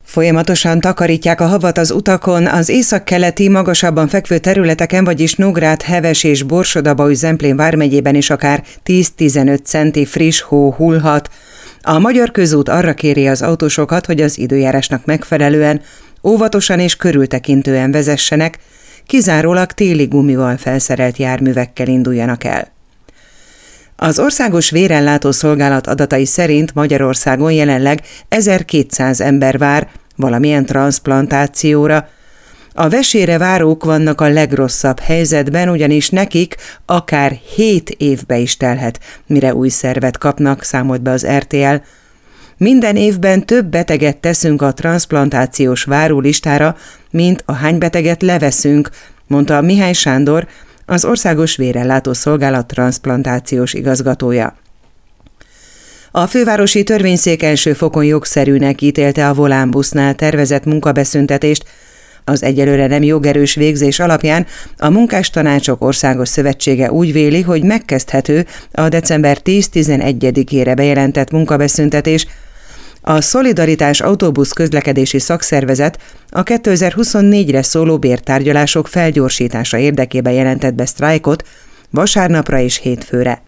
Folyamatosan takarítják a havat az utakon, az északkeleti, magasabban fekvő területeken, vagyis Nógrád, Heves és Borsod-Abaúj-Zemplén vármegyében is akár 10-15 centi friss hó hullhat. A Magyar Közút arra kéri az autósokat, hogy az időjárásnak megfelelően, óvatosan és körültekintően vezessenek, kizárólag téli gumival felszerelt járművekkel induljanak el. Az Országos Vérellátó Szolgálat adatai szerint Magyarországon jelenleg 1200 ember vár valamilyen transzplantációra. A vesére várók vannak a legrosszabb helyzetben, ugyanis nekik akár 7 évbe is telhet, mire új szervet kapnak, számolt be az RTL. Minden évben több beteget teszünk a transzplantációs várólistára, mint ahány beteget leveszünk, mondta Mihály Sándor, az Országos Vérellátó Szolgálat transzplantációs igazgatója. A fővárosi törvényszék első fokon jogszerűnek ítélte a Volánbusznál tervezett munkabeszüntetést. Az egyelőre nem jogerős végzés alapján a Munkástanácsok Országos Szövetsége úgy véli, hogy megkezdhető a december 10-11-ére bejelentett munkabeszüntetés. A Szolidaritás Autóbusz Közlekedési Szakszervezet a 2024-re szóló bértárgyalások felgyorsítása érdekében jelentett be sztrájkot vasárnapra és hétfőre.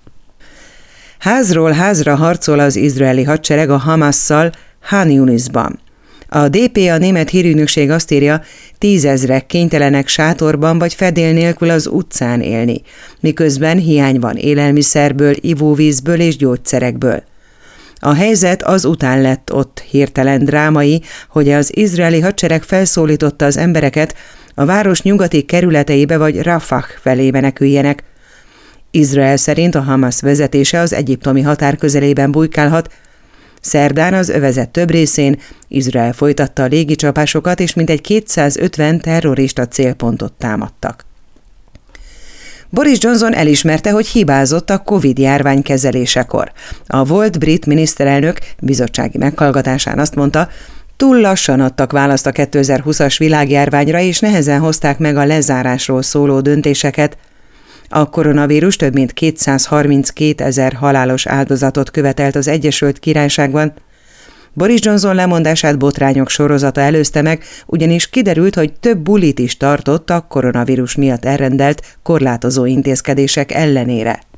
Házról házra harcol az izraeli hadsereg a Hamasszal Han Yunisban. A DP, a német hírügynökség azt írja, 10 000-ek kénytelenek sátorban vagy fedél nélkül az utcán élni, miközben hiány van élelmiszerből, ivóvízből és gyógyszerekből. A helyzet azután lett ott hirtelen drámai, hogy az izraeli hadsereg felszólította az embereket, a város nyugati kerületeibe vagy Rafah felé meneküljenek. Izrael szerint a Hamas vezetése az egyiptomi határ közelében bujkálhat. Szerdán az övezet több részén Izrael folytatta a légicsapásokat, és mintegy 250 terrorista célpontot támadtak. Boris Johnson elismerte, hogy hibázott a Covid-járvány kezelésekor. A volt brit miniszterelnök bizottsági meghallgatásán azt mondta, túl lassan adtak választ a 2020-as világjárványra, és nehezen hozták meg a lezárásról szóló döntéseket. A koronavírus több mint 232 000 halálos áldozatot követelt az Egyesült Királyságban. Boris Johnson lemondását botrányok sorozata előzte meg, ugyanis kiderült, hogy több bulit is tartott a koronavírus miatt elrendelt korlátozó intézkedések ellenére.